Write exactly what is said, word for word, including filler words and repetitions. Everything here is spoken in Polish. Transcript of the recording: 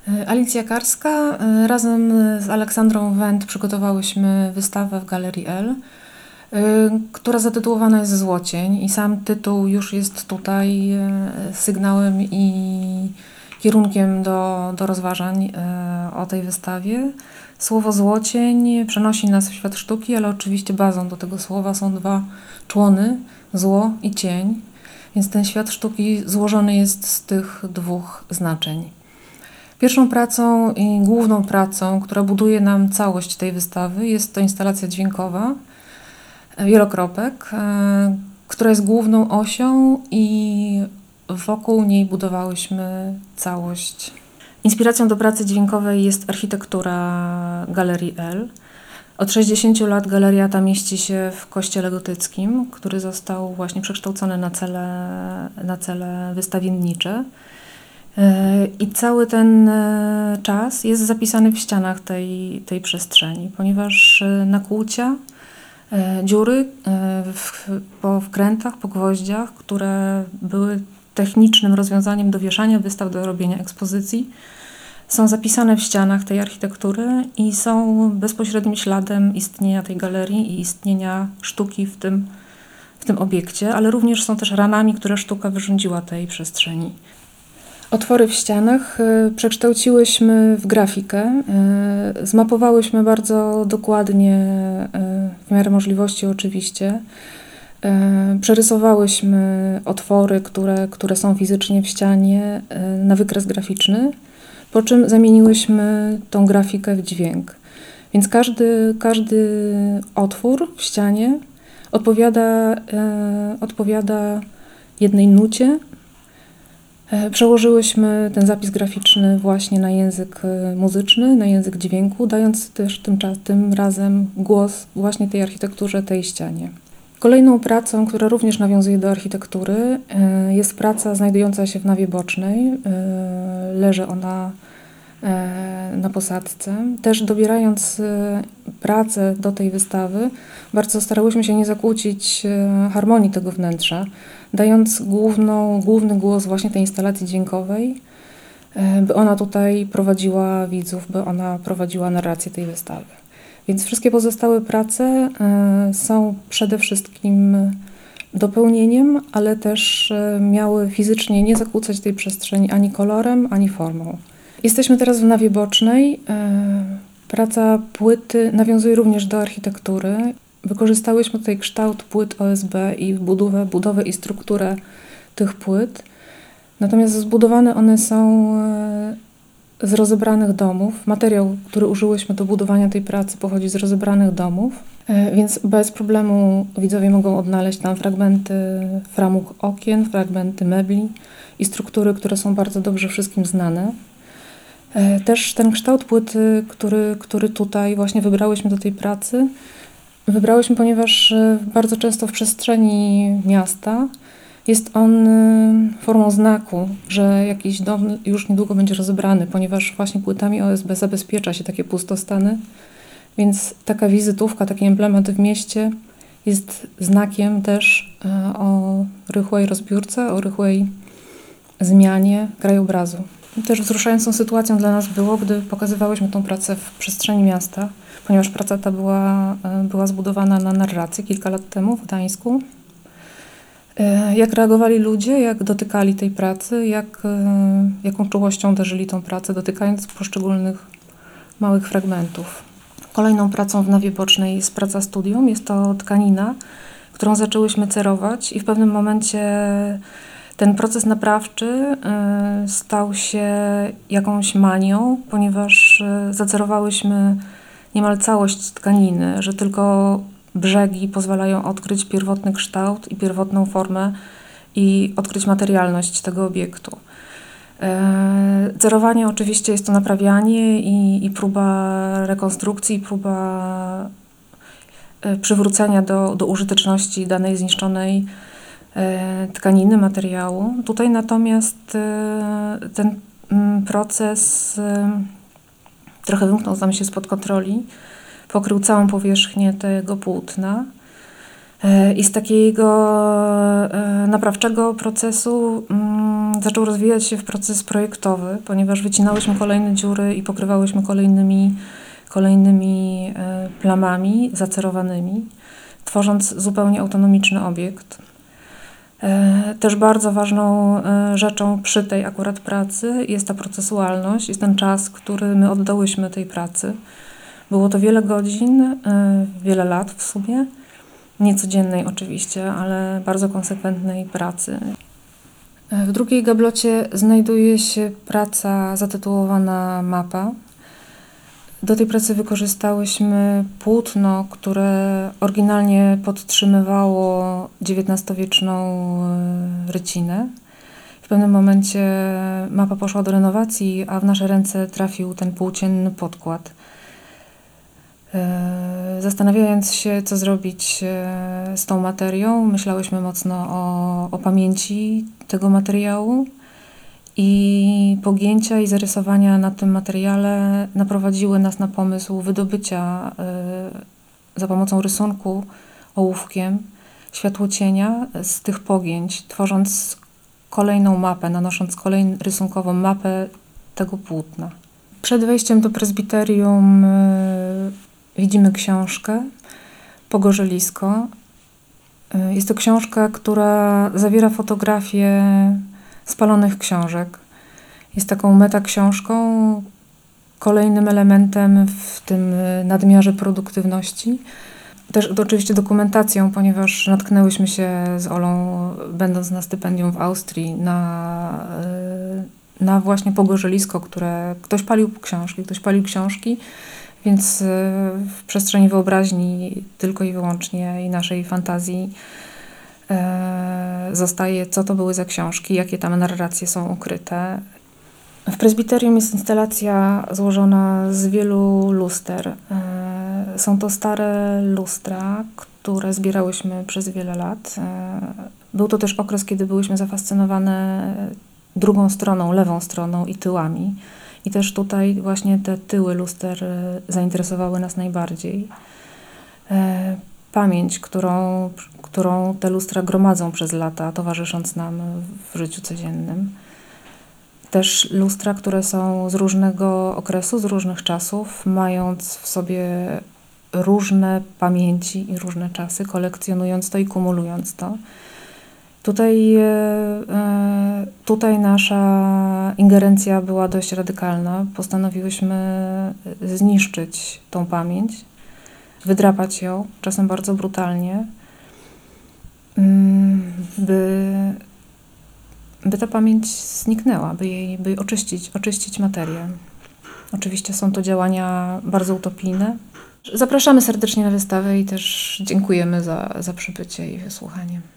Alicja Karska. Razem z Aleksandrą Wendt przygotowałyśmy wystawę w Galerii L, która zatytułowana jest Złocień i sam tytuł już jest tutaj sygnałem i kierunkiem do, do rozważań o tej wystawie. Słowo złocień przenosi nas w świat sztuki, ale oczywiście bazą do tego słowa są dwa człony, zło i cień, więc ten świat sztuki złożony jest z tych dwóch znaczeń. Pierwszą pracą i główną pracą, która buduje nam całość tej wystawy, jest to instalacja dźwiękowa, wielokropek, która jest główną osią i wokół niej budowałyśmy całość. Inspiracją do pracy dźwiękowej jest architektura Galerii L. Od sześćdziesięciu lat galeria ta mieści się w kościele gotyckim, który został właśnie przekształcony na cele, na cele wystawiennicze. I cały ten czas jest zapisany w ścianach tej, tej przestrzeni, ponieważ nakłucia, dziury w, po wkrętach, po gwoździach, które były technicznym rozwiązaniem do wieszania wystaw, do robienia ekspozycji, są zapisane w ścianach tej architektury i są bezpośrednim śladem istnienia tej galerii i istnienia sztuki w tym, w tym obiekcie, ale również są też ranami, które sztuka wyrządziła tej przestrzeni. Otwory w ścianach przekształciłyśmy w grafikę, zmapowałyśmy bardzo dokładnie, w miarę możliwości oczywiście, przerysowałyśmy otwory, które, które są fizycznie w ścianie na wykres graficzny, po czym zamieniłyśmy tą grafikę w dźwięk. Więc każdy, każdy otwór w ścianie odpowiada, odpowiada jednej nucie. Przełożyłyśmy ten zapis graficzny właśnie na język muzyczny, na język dźwięku, dając też tym, tym razem głos właśnie tej architekturze, tej ścianie. Kolejną pracą, która również nawiązuje do architektury, jest praca znajdująca się w nawie bocznej. Leży ona na posadzce. Też dobierając pracę do tej wystawy, bardzo starałyśmy się nie zakłócić harmonii tego wnętrza, dając główną, główny głos właśnie tej instalacji dźwiękowej, by ona tutaj prowadziła widzów, by ona prowadziła narrację tej wystawy. Więc wszystkie pozostałe prace są przede wszystkim dopełnieniem, ale też miały fizycznie nie zakłócać tej przestrzeni ani kolorem, ani formą. Jesteśmy teraz w nawie bocznej. Praca płyty nawiązuje również do architektury. Wykorzystałyśmy tutaj kształt płyt O S B i budowę, budowę i strukturę tych płyt. Natomiast zbudowane one są z rozebranych domów. Materiał, który użyłyśmy do budowania tej pracy, pochodzi z rozebranych domów, więc bez problemu widzowie mogą odnaleźć tam fragmenty framug okien, fragmenty mebli i struktury, które są bardzo dobrze wszystkim znane. Też ten kształt płyty, który, który tutaj właśnie wybrałyśmy do tej pracy, wybrałyśmy, ponieważ bardzo często w przestrzeni miasta jest on formą znaku, że jakiś dom już niedługo będzie rozebrany, ponieważ właśnie płytami O S B zabezpiecza się takie pustostany, więc taka wizytówka, taki emblemat w mieście jest znakiem też o rychłej rozbiórce, o rychłej zmianie krajobrazu. Też wzruszającą sytuacją dla nas było, gdy pokazywałyśmy tą pracę w przestrzeni miasta, ponieważ praca ta była, była zbudowana na narracji kilka lat temu w Gdańsku. Jak reagowali ludzie, jak dotykali tej pracy, jak, jaką czułością darzyli tą pracę, dotykając poszczególnych małych fragmentów. Kolejną pracą w nawie bocznej jest praca studium. Jest to tkanina, którą zaczęłyśmy cerować i w pewnym momencie ten proces naprawczy stał się jakąś manią, ponieważ zacerowałyśmy niemal całość tkaniny, że tylko brzegi pozwalają odkryć pierwotny kształt i pierwotną formę i odkryć materialność tego obiektu. Cerowanie oczywiście jest to naprawianie i, i próba rekonstrukcji, próba przywrócenia do, do użyteczności danej zniszczonej tkaniny, materiału. Tutaj natomiast ten proces trochę wymknął nam się spod kontroli, pokrył całą powierzchnię tego płótna i z takiego naprawczego procesu zaczął rozwijać się w proces projektowy, ponieważ wycinałyśmy kolejne dziury i pokrywałyśmy kolejnymi, kolejnymi plamami zacerowanymi, tworząc zupełnie autonomiczny obiekt. Też bardzo ważną rzeczą przy tej akurat pracy jest ta procesualność, jest ten czas, który my oddałyśmy tej pracy. Było to wiele godzin, wiele lat w sumie, nie codziennej oczywiście, ale bardzo konsekwentnej pracy. W drugiej gablocie znajduje się praca zatytułowana Mapa. Do tej pracy wykorzystałyśmy płótno, które oryginalnie podtrzymywało dziewiętnastowieczną rycinę. W pewnym momencie mapa poszła do renowacji, a w nasze ręce trafił ten płócienny podkład. Zastanawiając się, co zrobić z tą materią, myślałyśmy mocno o, o pamięci tego materiału. I pogięcia i zarysowania na tym materiale naprowadziły nas na pomysł wydobycia y, za pomocą rysunku ołówkiem światłocienia z tych pogięć, tworząc kolejną mapę, nanosząc kolejną rysunkową mapę tego płótna. Przed wejściem do prezbiterium y, widzimy książkę Pogorzelisko. Y, jest to książka, która zawiera fotografię spalonych książek. Jest taką metaksiążką, kolejnym elementem w tym nadmiarze produktywności. Też oczywiście dokumentacją, ponieważ natknęłyśmy się z Olą, będąc na stypendium w Austrii, na, na właśnie Pogorzelisko, które ktoś palił książki, ktoś palił książki, więc w przestrzeni wyobraźni tylko i wyłącznie i naszej fantazji zostaje, co to były za książki, jakie tam narracje są ukryte. W prezbiterium jest instalacja złożona z wielu luster. Są to stare lustra, które zbierałyśmy przez wiele lat. Był to też okres, kiedy byłyśmy zafascynowane drugą stroną, lewą stroną i tyłami. I też tutaj właśnie te tyły luster zainteresowały nas najbardziej. Pamięć, którą, którą te lustra gromadzą przez lata, towarzysząc nam w życiu codziennym. Też lustra, które są z różnego okresu, z różnych czasów, mając w sobie różne pamięci i różne czasy, kolekcjonując to i kumulując to. Tutaj, tutaj nasza ingerencja była dość radykalna. Postanowiłyśmy zniszczyć tą pamięć, wydrapać ją, czasem bardzo brutalnie, by, by ta pamięć zniknęła, by jej by oczyścić, oczyścić materię. Oczywiście są to działania bardzo utopijne. Zapraszamy serdecznie na wystawę i też dziękujemy za, za przybycie i wysłuchanie.